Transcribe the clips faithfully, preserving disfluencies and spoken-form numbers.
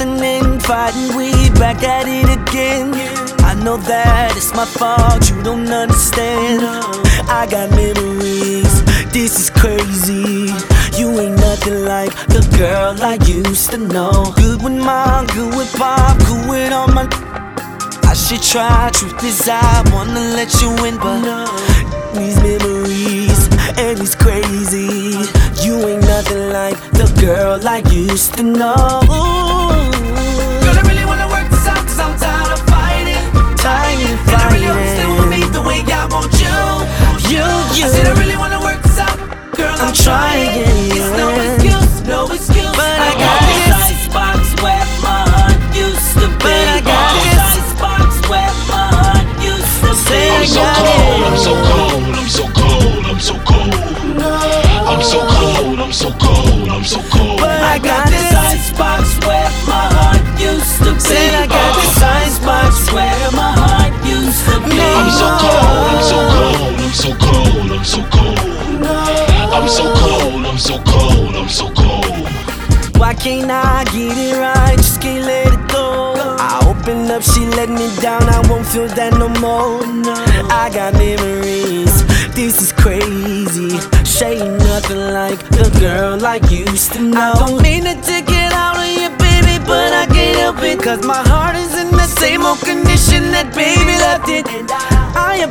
fussing and fighting, we back at it again. I know that it's my fault, you don't understand. I got memories, this is crazy. You ain't nothing like the girl I used to know. Good with mom, good with pop, good with all my. I should try, truth is I wanna let you in, but these memories, and it's crazy. You ain't nothing like the girl I used to know. Girl, I really wanna work this out, cause I'm tired of fighting. Tired of And I really fighting. hope you stay with me the way I want you. You, you. I said I really wanna work this out. Girl, I'm, I'm trying. It's no excuse, no excuse. But I I got got this this. icebox where my heart used to be. But I got this this. icebox where my heart used to be. Say I I'm so got cold, it. I'm so cold, I'm so cold, I'm so cold. I'm so cold, I'm so cold, I'm so cold. But I got this icebox where my heart used to be. Said I got this icebox where my heart used to be. I'm so cold, I'm so cold, I'm so cold, I'm so cold. I'm so cold, I'm so cold, I'm so cold. Why can't I get it right? Just can't let it go. I opened up, she let me down. I won't feel that no more. I got memories, this is crazy. She ain't nothing like the girl I used to know. I don't mean to take it out on you, baby, but I can't help it. Cause my heart is in the same old condition that baby left it. And I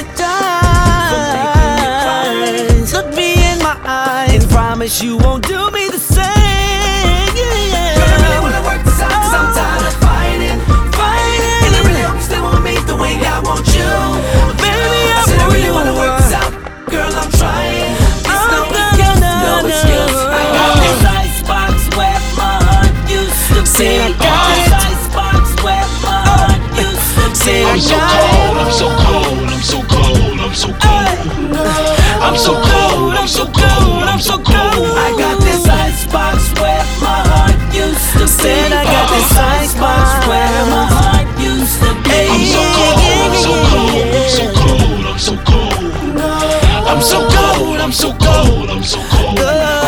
apologize. Look me in my eyes and promise you won't do me the same. Yeah. Girl, I really wanna work this out, cause I'm tired of fighting. Fighting. And I really hope you stay with me the way I want you. Baby, I said I really wanna work this out. Girl, I'm trying. It's no excuse, no excuse. I got this icebox where my heart used to be. Said I got this it. icebox where my heart used to be. Said I I'm so got cold, I'm so cold, I'm so cold, I'm so cold. I'm so cold, I'm so cold, I'm so cold. I got this icebox where my heart used to be. Said I got this icebox where my heart used to be. I'm so cold, I'm so cold, I'm so cold, I'm so cold. I'm so cold, I'm so cold, I'm so cold.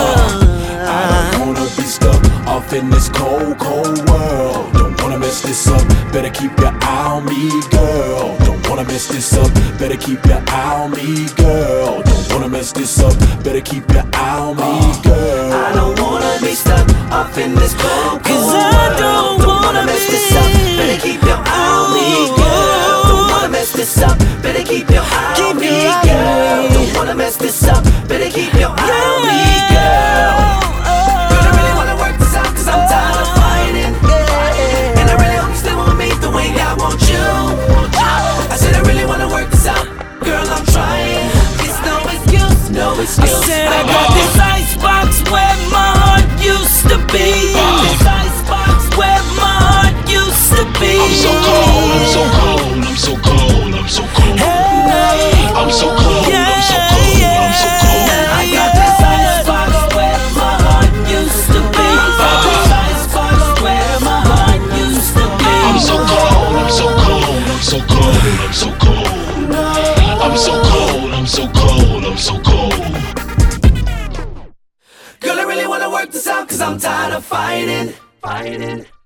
I don't wanna be stuck off in this cold, cold world. Don't wanna mess this up, better keep your eye on me, girl. Don't wanna mess this up, better keep your eye on me, girl. Don't wanna mess this up, better keep your eye on me, girl. I don't wanna be stuck up in this cold, cold Cause I world. don't Don't wanna wanna mess be. this up, better keep your eye on me, girl. Don't wanna mess this up, better keep your eye Keep on me, your eye on girl. me. Don't wanna mess this up, better keep your eye on me, girl. Girl, I really wanna work this out, cause I'm tired of fighting. And I really hope you stay with me the way I want you. I said I really wanna work this out, girl, I'm trying. It's no excuse, no excuse. I said I got this icebox where my heart used to be. This icebox where my heart used to be. I'm so cold, I'm so cold, I'm so cold, I'm so cold. I'm so cold, I'm so cold, I'm so cold. I got this icebox where my heart used to be. This icebox where my heart used to be. I'm so cold, I'm so cold, I'm so cold, I'm so cold. I'm so cold, I'm so cold, I'm so cold. Girl, I really wanna work this out, cause I'm tired of fighting. Fighting.